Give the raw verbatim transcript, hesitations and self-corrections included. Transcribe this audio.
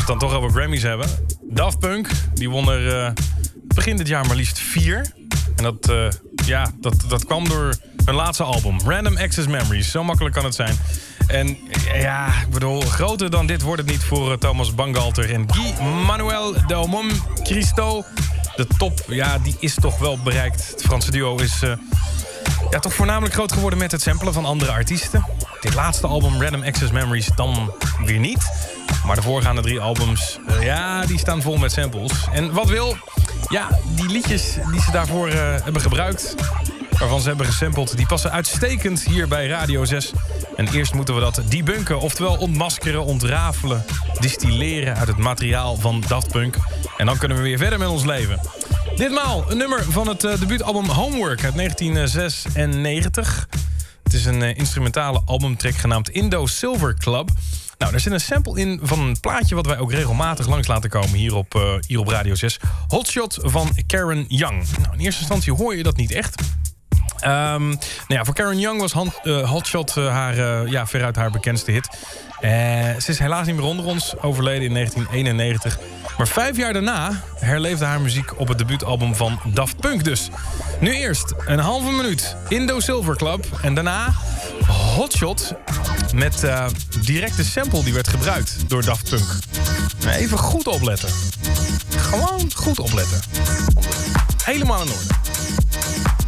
het dan toch over Grammys hebben. Daft Punk, die won er uh, begin dit jaar maar liefst vier. En dat, uh, ja, dat, dat kwam door hun laatste album, Random Access Memories. Zo makkelijk kan het zijn. En ja, ik bedoel, groter dan dit wordt het niet voor uh, Thomas Bangalter en Guy Manuel de Moncristo. De top, ja, die is toch wel bereikt. Het Franse duo is uh, ja, toch voornamelijk groot geworden met het samplen van andere artiesten. Dit laatste album, Random Access Memories, dan weer niet. Maar de voorgaande drie albums, uh, ja, die staan vol met samples. En wat wil, ja, die liedjes die ze daarvoor uh, hebben gebruikt, waarvan ze hebben gesampled, die passen uitstekend hier bij Radio zes. En eerst moeten we dat debunken, oftewel ontmaskeren, ontrafelen, distilleren uit het materiaal van Daft Punk. En dan kunnen we weer verder met ons leven. Ditmaal een nummer van het uh, debuutalbum Homework uit negentien zesennegentig. Het is een uh, instrumentale albumtrack genaamd Indo Silver Club. Nou, daar zit een sample in van een plaatje wat wij ook regelmatig langs laten komen hier op, uh, hier op Radio zes. Hotshot van Karen Young. Nou, in eerste instantie hoor je dat niet echt. Um, nou ja, voor Karen Young was hand, uh, Hotshot uh, haar, uh, ja, veruit haar bekendste hit. Uh, ze is helaas niet meer onder ons, overleden in negentien eenennegentig. Maar vijf jaar daarna herleefde haar muziek op het debuutalbum van Daft Punk dus. Nu eerst een halve minuut Indo Silver Club en daarna Hotshot met uh, direct de sample die werd gebruikt door Daft Punk. Nou, even goed opletten. Gewoon goed opletten. Helemaal in orde.